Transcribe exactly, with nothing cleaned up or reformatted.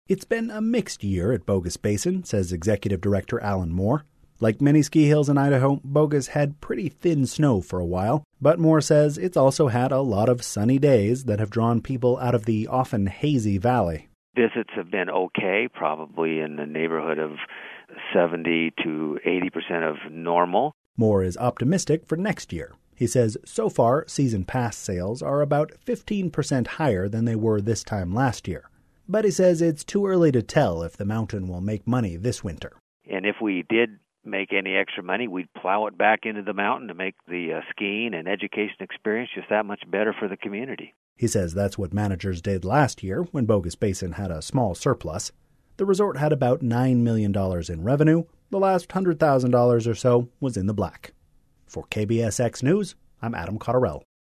It's been a mixed year at Bogus Basin, says Executive Director Alan Moore. Like many ski hills in Idaho, Bogus had pretty thin snow for a while, but Moore says it's also had a lot of sunny days that have drawn people out of the often hazy valley. Visits have been okay, probably in the neighborhood of seventy to eighty percent of normal. Moore is optimistic for next year. He says so far, season pass sales are about fifteen percent higher than they were this time last year. But he says it's too early to tell if the mountain will make money this winter. And if we did make any extra money, we'd plow it back into the mountain to make the uh, skiing and education experience just that much better for the community. He says that's what managers did last year when Bogus Basin had a small surplus. The resort had about nine million dollars in revenue. The last one hundred thousand dollars or so was in the black. For K B S X News, I'm Adam Cotterell.